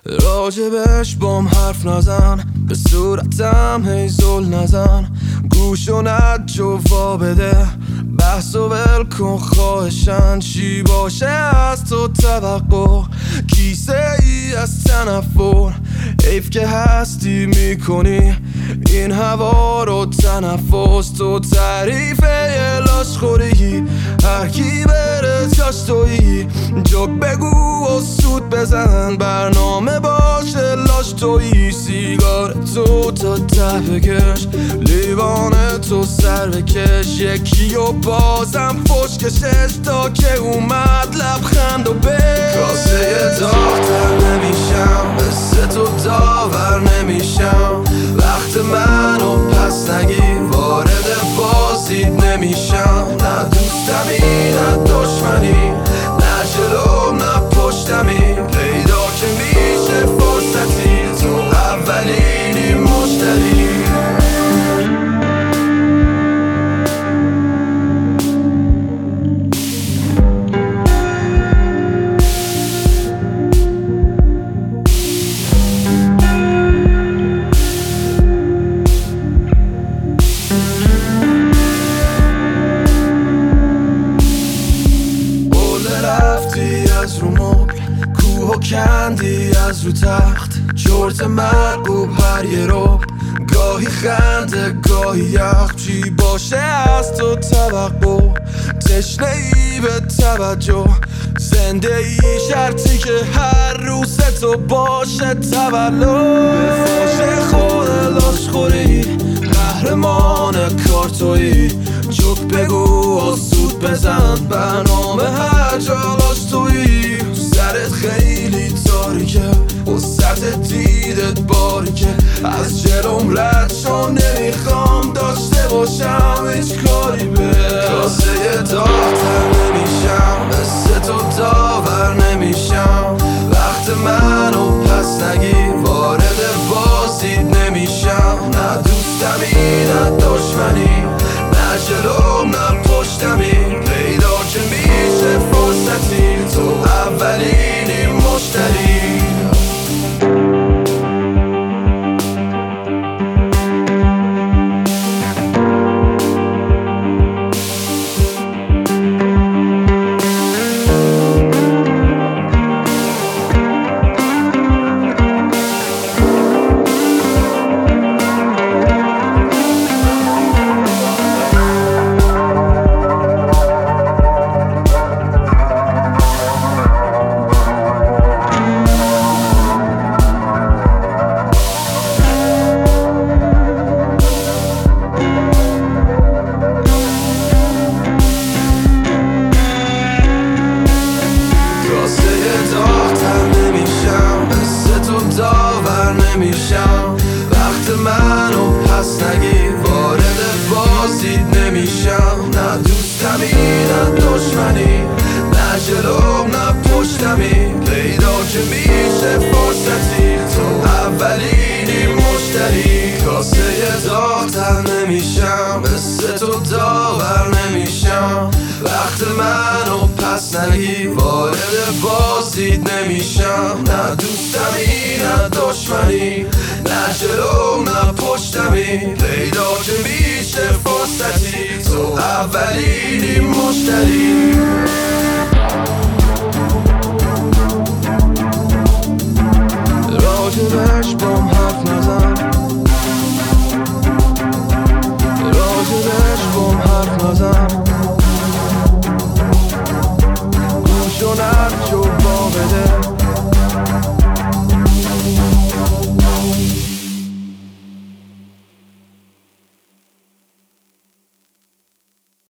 راجبش بام حرف نزن، به صورتم هی زل نزن، گوشو نجوا بده، بحث و ول کن خواهشن. چی باشه از تو توقع، کیسه ای از تنفر، حیف که هستی میکنی این هوا رو تنفس. تو تعریف لاش خوری، هر کی بره جاش تویی، جوک بگو و سود بزن، برنامه باشه لاش تویی. سیگار تو تا ته بکش، لیوان تو سر بکش، یکی و بازم فش کشش تا که اومد لبخند و بش. کاسه داغ‌تر نمیشم، مثل تو داور نمیشم، وقت منو پس نگیر، وارد بازید نمیشم. نه دوستمی نه دشمنی، نه جلوم نه پشتمی، پیدا که میشه فرصتی، تو اولینی مشتری. از رو مبل کوه و کندی از رو تخت، چرت مرگوب هر یه رو، گاهی خنده گاهی یخ. چی باشه از تو توقع، تشنه ای به توجه، زنده ای شرطی که هر روز تو باشه تولد. به فاش خود لاش خوری، قهرمان کارتویی، جوک بگو و سود بزن، برنامه هر جا لاش تویی. سرت خیلی تاریکه و سطح دیدت باریکه، از جلوم رد شو، نمیخوام داشته باشم هیچ کاری به. کاسه داغ‌تر نمیشم، مثل تو داور نمیشم، وقت منو پس نگیر، وارد بازید نمیشم. نه دوستمی نه دشمنی، نه جلوم نه پشتمی، پیدا که میشه فرصتی، تو اولینی مشتری. نمیشم، وقت منو پس نگیر، وارد بازید نمیشم. نه دوستمی نه دشمنی، نه جلوم نه پشتمی، پیدا که میشه فرصتی، تو اولینی مشتری. کاسه داغ‌تر نمیشم، مثل تو داور نمیشم، وقت منو پس نگیر، وارد بازید نمیشم. نه دوستمی نه دشمنی، نه جلوم نه پشتمی، پیدا که میشه فرصتی، تو اولینی مشتری.